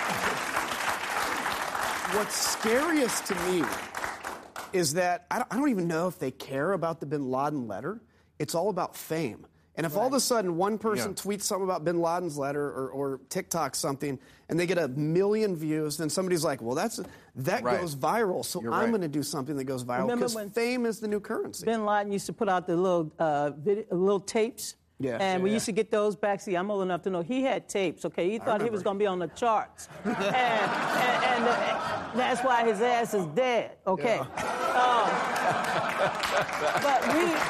G: What's scariest to me is that I don't even know if they care about the bin Laden letter. It's all about fame. And if all of a sudden one person tweets something about bin Laden's letter or TikTok something, and they get 1 million views, then somebody's like, well, that goes viral, so I'm going to do something that goes viral, because fame is the new currency.
F: Bin Laden used to put out the little tapes
G: Yeah.
F: And we used to get those back. See, I'm old enough to know he had tapes, okay? He thought he was going to be on the charts. and that's why his ass is dead, okay? But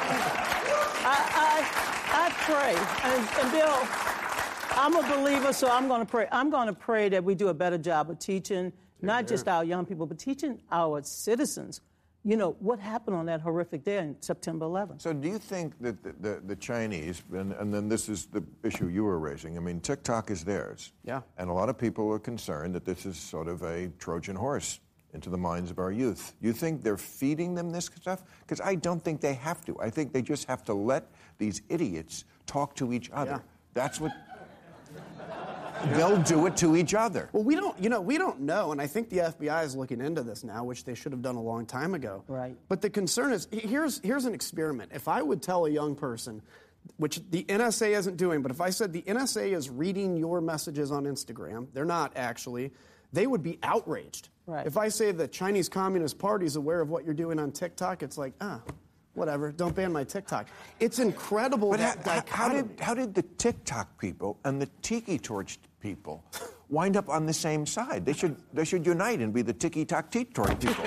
F: I pray. And Bill, I'm a believer, so I'm going to pray. I'm going to pray that we do a better job of teaching, not just our young people, but teaching our citizens, you know, what happened on that horrific day on September 11th.
D: So do you think that the Chinese, and then this is the issue you were raising, I mean, TikTok is theirs.
G: Yeah.
D: And a lot of people are concerned that this is sort of a Trojan horse into the minds of our youth. You think they're feeding them this stuff? Because I don't think they have to. I think they just have to let these idiots talk to each other.
G: Yeah.
D: That's what... They'll do it to each other.
G: Well, we don't know, and I think the FBI is looking into this now, which they should have done a long time ago.
F: Right.
G: But the concern is, here's an experiment. If I would tell a young person, which the NSA isn't doing, but if I said the NSA is reading your messages on Instagram, they're not actually, they would be outraged.
F: Right.
G: If I say the Chinese Communist Party is aware of what you're doing on TikTok, it's like, whatever, don't ban my TikTok. It's incredible.
D: But
G: that
D: how did the TikTok people and the Tiki Torch people wind up on the same side? They should unite and be the Tiki Tok Tiki Torch people.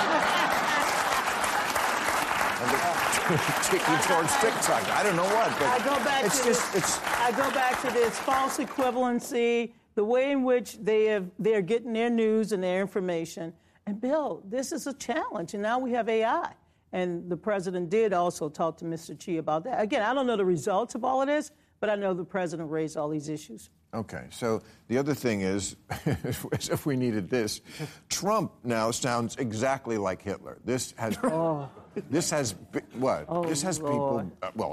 D: Tiki Torch TikTok. I don't know what. But
F: I go back to this false equivalency, the way in which they're getting their news and their information. And Bill, this is a challenge, and now we have AI. And the president did also talk to Mr. Xi about that. Again, I don't know the results of all of this, but I know the president raised all these issues.
D: Okay, so the other thing is, as if we needed this, Trump now sounds exactly like Hitler. This has what? This has
F: Lord.
D: people.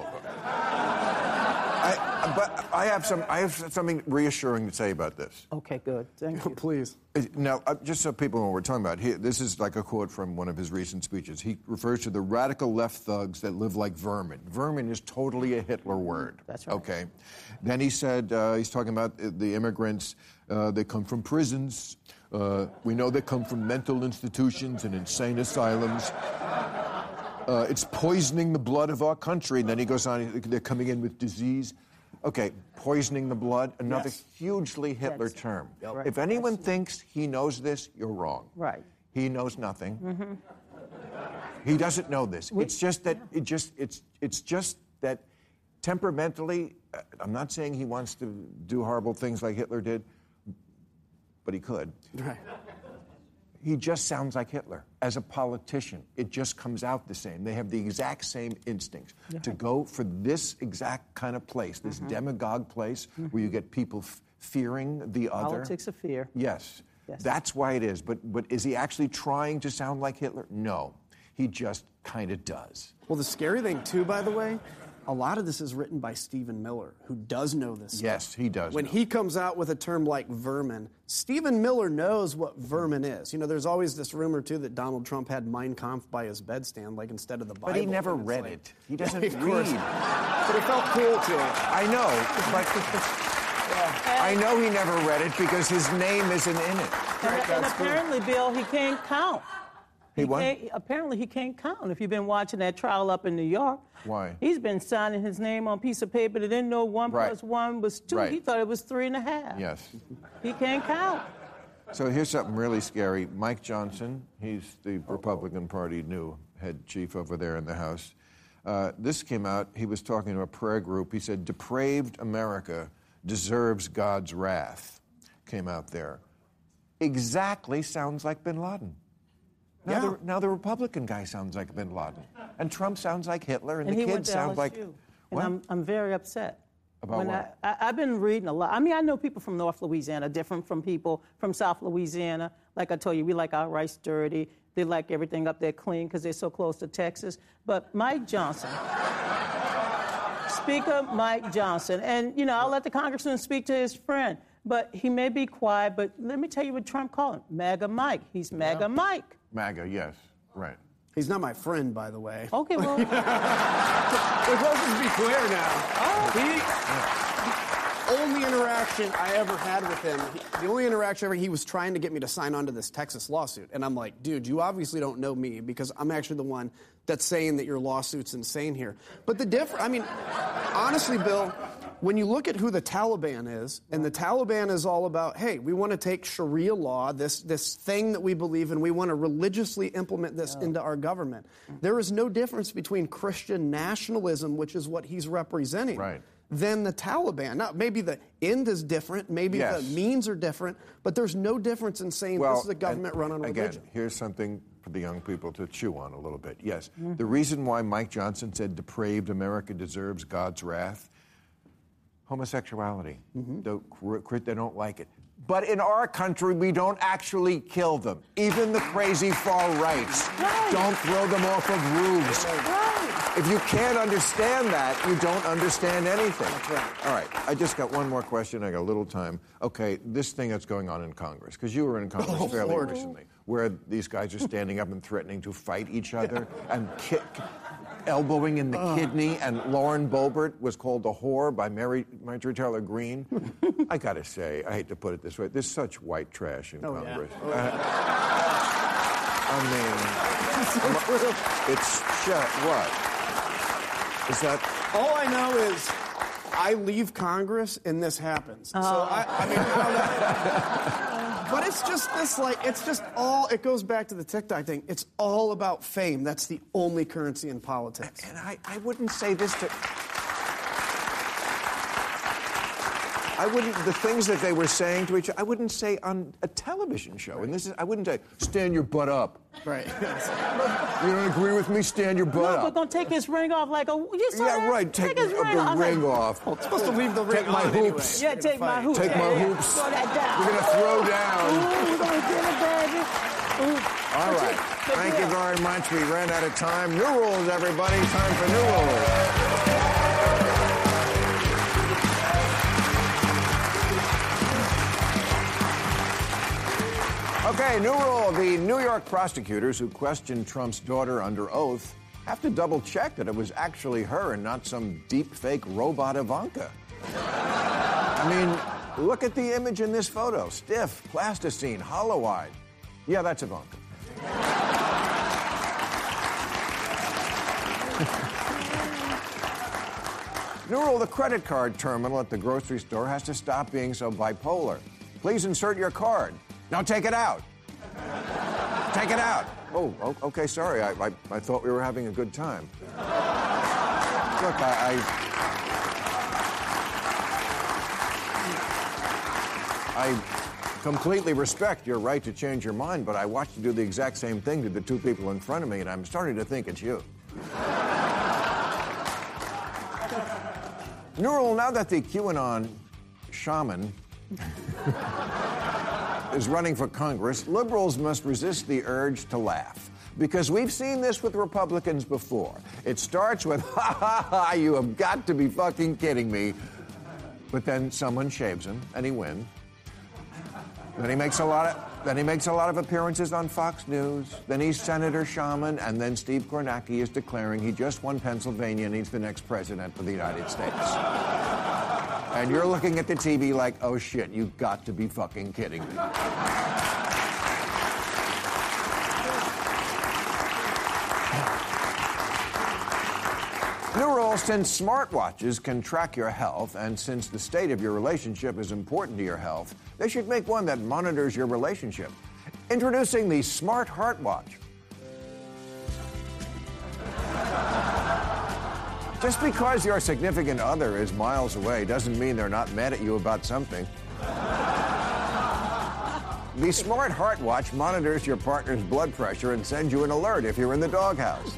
D: But I have something reassuring to say about this.
F: Okay, good. Thank you.
G: Please.
D: Now, just so people know what we're talking about, this is like a quote from one of his recent speeches. He refers to the radical left thugs that live like vermin. Vermin is totally a Hitler word.
F: That's right.
D: Okay. Then he said, he's talking about the immigrants. They come from prisons. We know they come from mental institutions and insane asylums. It's poisoning the blood of our country. And then he goes on, they're coming in with disease. Okay, poisoning the blood, another hugely Hitler term.
F: Right.
D: If anyone thinks he knows this, you're wrong.
F: Right.
D: He knows nothing. Mm-hmm. He doesn't know this. It's just that it's just that temperamentally, I'm not saying he wants to do horrible things like Hitler did, but he could.
G: Right.
D: He just sounds like Hitler. As a politician, it just comes out the same. They have the exact same instincts. Yeah. To go for this exact kind of place, this demagogue place where you get people fearing the other.
F: Politics of fear.
D: Yes. That's why it is. But is he actually trying to sound like Hitler? No. He just kind of does.
G: Well, the scary thing, too, by the way, a lot of this is written by Stephen Miller, who does know this stuff.
D: Yes, he does.
G: When he comes out with a term like vermin, Stephen Miller knows what vermin is. You know, there's always this rumor, too, that Donald Trump had Mein Kampf by his bedstand, like instead of the Bible.
D: But he never read it. He doesn't read.
G: But it felt cool to him.
D: I know. I know he never read it because his name isn't in it.
F: And apparently, Bill, he can't count.
D: Apparently
F: he can't count. If you've been watching that trial up in New York.
D: Why?
F: He's been signing his name on a piece of paper that didn't know 1 + 1 was 2.
D: Right.
F: He thought it was 3.5.
D: Yes.
F: He can't count.
D: So here's something really scary. Mike Johnson, he's the Republican Party new head chief over there in the House. This came out. He was talking to a prayer group. He said, "Depraved America deserves God's wrath." Came out there. Exactly sounds like bin Laden. Now the Republican guy sounds like bin Laden. And Trump sounds like Hitler, and the kids sound like...
F: What? And I'm very upset.
D: About what?
F: I've been reading a lot. I mean, I know people from North Louisiana, different from people from South Louisiana. Like I told you, we like our rice dirty. They like everything up there clean because they're so close to Texas. But Mike Johnson, Speaker Mike Johnson, and, you know, I'll let the congressman speak to his friend. But he may be quiet, but let me tell you what Trump called him. MAGA Mike. He's MAGA Mike.
D: MAGA, yes. Right.
G: He's not my friend, by the way.
F: Okay, well.
G: Let's just be clear now. only interaction I ever had with him, he was trying to get me to sign on to this Texas lawsuit. And I'm like, dude, you obviously don't know me because I'm actually the one that's saying that your lawsuit's insane here. But honestly, Bill, when you look at who the Taliban is, and the Taliban is all about, hey, we want to take Sharia law, this thing that we believe in, we want to religiously implement this into our government. There is no difference between Christian nationalism, which is what he's representing, than the Taliban. Now, maybe the end is different, maybe the means are different, but there's no difference in saying this is a government run on religion.
D: Again, here's something for the young people to chew on a little bit. Yes, the reason why Mike Johnson said depraved America deserves God's wrath, homosexuality. They don't like it. But in our country, we don't actually kill them. Even the crazy far rights don't throw them off of roofs. If you can't understand that, you don't understand anything.
G: That's right.
D: All right, I just got one more question. I got a little time. Okay, this thing that's going on in Congress, because you were in Congress fairly recently, where these guys are standing up and threatening to fight each other and elbowing in the kidney, and Lauren Boebert was called a whore by Marjorie Taylor Greene. I got to say, I hate to put it this way, there's such white trash in Congress. I mean, it's what? Is that?
G: All I know is I leave Congress and this happens. So I mean, I don't know. But it's just this, it goes back to the TikTok thing. It's all about fame. That's the only currency in politics.
D: And I wouldn't say this to... the things that they were saying to each other, I wouldn't say on a television show. And I wouldn't say, stand your butt up.
G: Right.
D: You don't agree with me? Stand your butt up.
F: We're going to take his ring off like a...
D: Take his ring off.
G: Well, it's supposed to leave the ring
D: take my
G: on
D: hoops.
G: Anyway.
F: Yeah, take my hoops.
D: Take my hoops.
F: Throw that down.
D: We're going to throw down.
F: We're going to get it, baby.
D: All right. Thank you very much. We ran out of time. New rules, everybody. Time for new rules. Okay, new rule. The New York prosecutors who questioned Trump's daughter under oath have to double-check that it was actually her and not some deep-fake robot Ivanka. I mean, look at the image in this photo. Stiff, plasticine, hollow-eyed. Yeah, that's Ivanka. New rule, the credit card terminal at the grocery store has to stop being so bipolar. Please insert your card. Now take it out. Take it out. Oh, okay, sorry. I thought we were having a good time. Look, I completely respect your right to change your mind, but I watched you do the exact same thing to the two people in front of me, and I'm starting to think it's you. New rule, now that the QAnon shaman is running for Congress, liberals must resist the urge to laugh. Because we've seen this with Republicans before. It starts with, ha ha ha, you have got to be fucking kidding me. But then someone shaves him and he wins. Then he makes a lot of appearances on Fox News. Then he's Senator Shaman, and then Steve Kornacki is declaring he just won Pennsylvania and he's the next president of the United States. And you're looking at the TV like, oh shit, you've got to be fucking kidding me. New rule, since smartwatches can track your health, and since the state of your relationship is important to your health, they should make one that monitors your relationship. Introducing the Smart Heart Watch. Just because your significant other is miles away doesn't mean they're not mad at you about something. The Smart Heart Watch monitors your partner's blood pressure and sends you an alert if you're in the doghouse.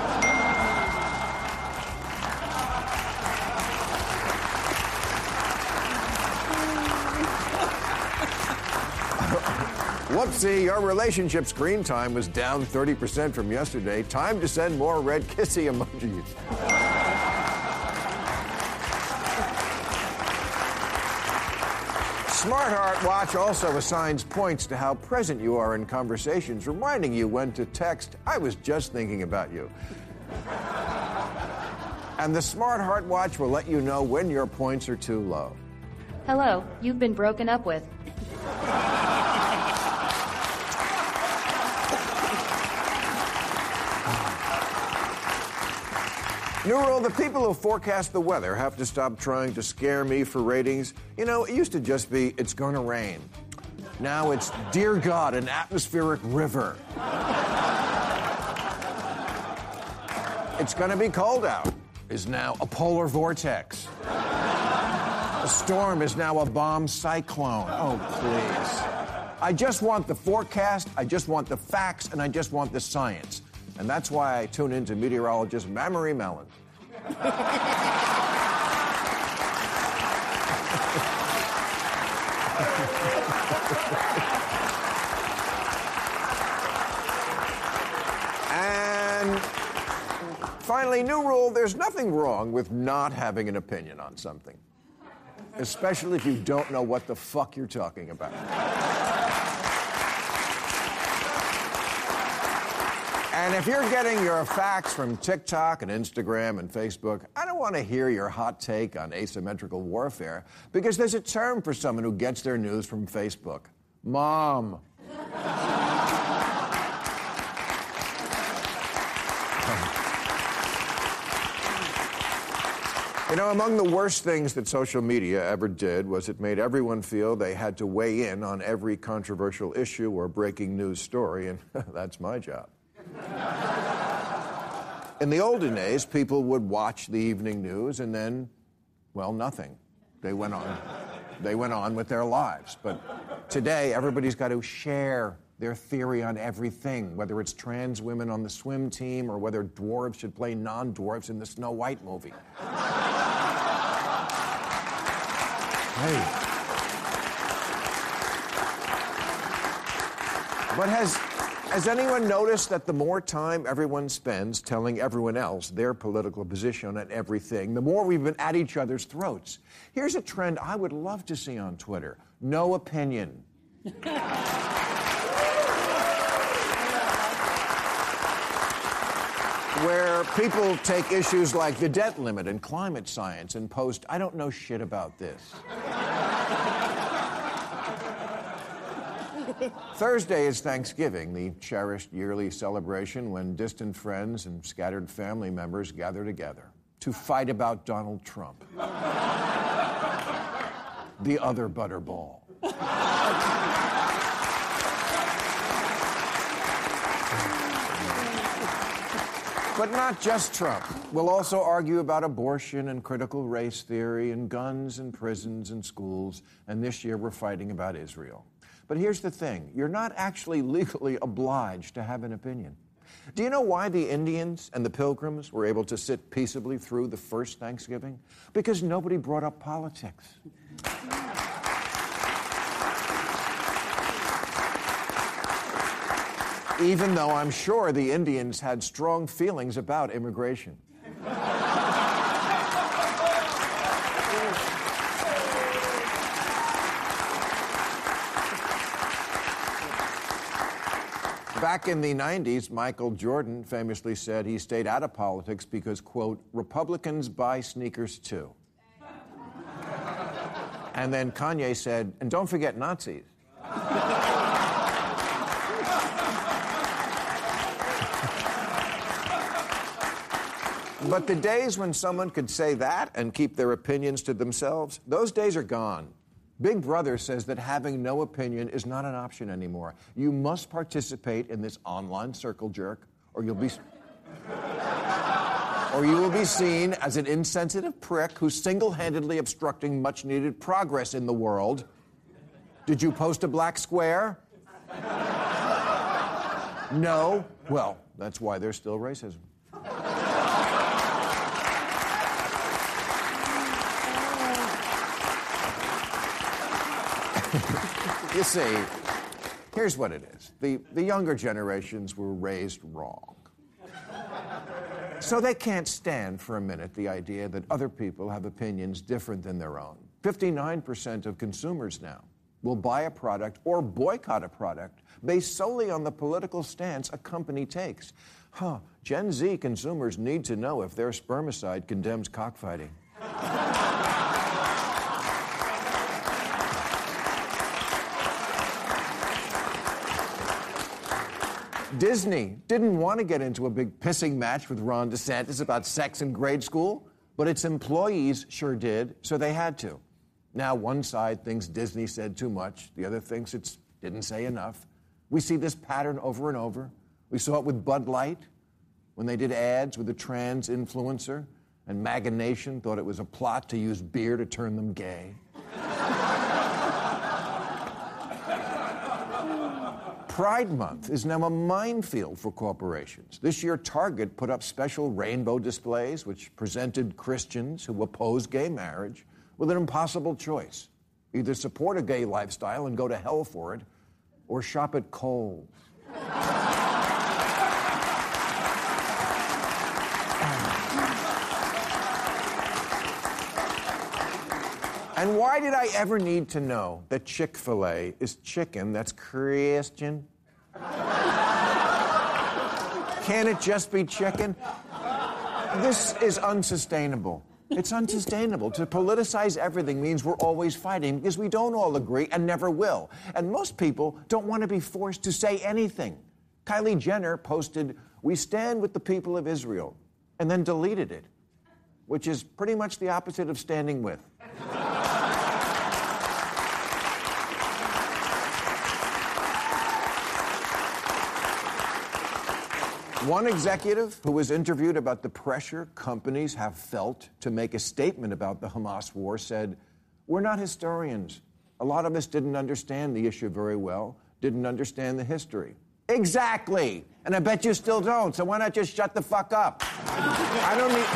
D: Whoopsie, your relationship screen time was down 30% from yesterday. Time to send more red kissy emojis. Smart Heart Watch also assigns points to how present you are in conversations, reminding you when to text, I was just thinking about you. And the Smart Heart Watch will let you know when your points are too low.
H: Hello, you've been broken up with.
D: New rule, the people who forecast the weather have to stop trying to scare me for ratings. You know, it used to just be, it's going to rain. Now it's, dear God, an atmospheric river. It's going to be cold out is now a polar vortex. A storm is now a bomb cyclone. Oh, please. I just want the forecast, I just want the facts, and I just want the science. And that's why I tune into meteorologist Mamrie Mellon. And finally, new rule, there's nothing wrong with not having an opinion on something. Especially if you don't know what the fuck you're talking about. And if you're getting your facts from TikTok and Instagram and Facebook, I don't want to hear your hot take on asymmetrical warfare, because there's a term for someone who gets their news from Facebook. Mom. You know, among the worst things that social media ever did was it made everyone feel they had to weigh in on every controversial issue or breaking news story, and that's my job. In the olden days, people would watch the evening news and then, well, nothing. They went on with their lives. But today, everybody's got to share their theory on everything, whether it's trans women on the swim team or whether dwarves should play non-dwarves in the Snow White movie. Hey. But has anyone noticed that the more time everyone spends telling everyone else their political position on everything, the more we've been at each other's throats? Here's a trend I would love to see on Twitter. No opinion. Where people take issues like the debt limit and climate science and post, I don't know shit about this. Thursday is Thanksgiving, the cherished yearly celebration when distant friends and scattered family members gather together to fight about Donald Trump. The other butterball. But not just Trump. We'll also argue about abortion and critical race theory and guns and prisons and schools, and this year we're fighting about Israel. But here's the thing, you're not actually legally obliged to have an opinion. Do you know why the Indians and the Pilgrims were able to sit peaceably through the first Thanksgiving? Because nobody brought up politics. Even though I'm sure the Indians had strong feelings about immigration. Back in the 90s, Michael Jordan famously said he stayed out of politics because, quote, Republicans buy sneakers too. And then Kanye said, and don't forget Nazis. But the days when someone could say that and keep their opinions to themselves, those days are gone. Big Brother says that having no opinion is not an option anymore. You must participate in this online circle jerk, or you will be seen as an insensitive prick who's single-handedly obstructing much-needed progress in the world. Did you post a black square? No? Well, that's why there's still racism. You see, here's what it is. The younger generations were raised wrong. So they can't stand for a minute the idea that other people have opinions different than their own. 59% of consumers now will buy a product or boycott a product based solely on the political stance a company takes. Gen Z consumers need to know if their spermicide condemns cockfighting. Disney didn't want to get into a big pissing match with Ron DeSantis about sex in grade school, but its employees sure did, so they had to. Now one side thinks Disney said too much, the other thinks it didn't say enough. We see this pattern over and over. We saw it with Bud Light when they did ads with a trans influencer, and MAGA Nation thought it was a plot to use beer to turn them gay. Pride Month is now a minefield for corporations. This year, Target put up special rainbow displays which presented Christians who oppose gay marriage with an impossible choice. Either support a gay lifestyle and go to hell for it, or shop at Kohl's. And why did I ever need to know that Chick-fil-A is chicken that's Christian? Can't it just be chicken? This is unsustainable. It's unsustainable. To politicize everything means we're always fighting because we don't all agree and never will. And most people don't want to be forced to say anything. Kylie Jenner posted, "We stand with the people of Israel," and then deleted it, which is pretty much the opposite of standing with. One executive who was interviewed about the pressure companies have felt to make a statement about the Hamas war said, "We're not historians. A lot of us didn't understand the issue very well, didn't understand the history." Exactly. And I bet you still don't, so why not just shut the fuck up? I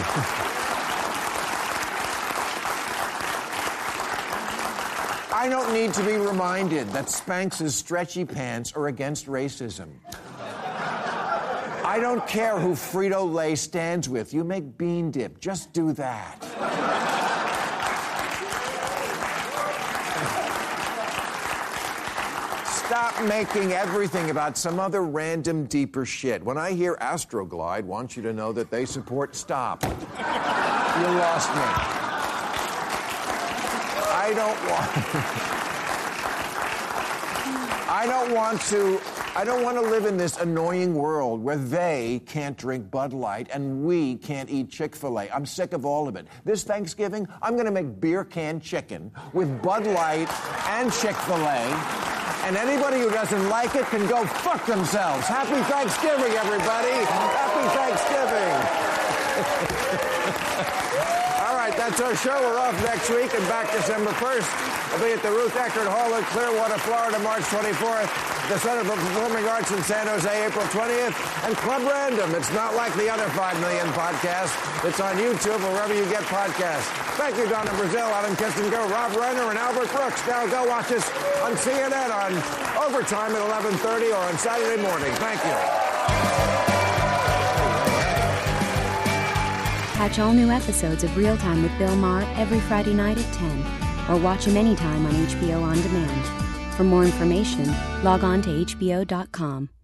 D: don't need to be reminded that Spanx' stretchy pants are against racism. I don't care who Frito-Lay stands with. You make bean dip. Just do that. Stop making everything about some other random deeper shit. When I hear Astroglide wants you to know that they support stop. You lost me. I don't want to live in this annoying world where they can't drink Bud Light and we can't eat Chick-fil-A. I'm sick of all of it. This Thanksgiving, I'm going to make beer can chicken with Bud Light and Chick-fil-A, and anybody who doesn't like it can go fuck themselves. Happy Thanksgiving, everybody. Happy Thanksgiving. All right, that's our show. We're off next week and back December 1st. We'll be at the Ruth Eckerd Hall in Clearwater, Florida, March 24th. The Center for Performing Arts in San Jose, April 20th. And Club Random. It's not like the other 5 million podcasts. It's on YouTube or wherever you get podcasts. Thank you, Donna Brazil, Alan Kissinger, Rob Reiner, and Albert Brooks. Now go watch us on CNN on Overtime at 11:30 or on Saturday morning. Thank you.
B: Catch all new episodes of Real Time with Bill Maher every Friday night at 10, or watch him anytime on HBO On Demand. For more information, log on to HBO.com.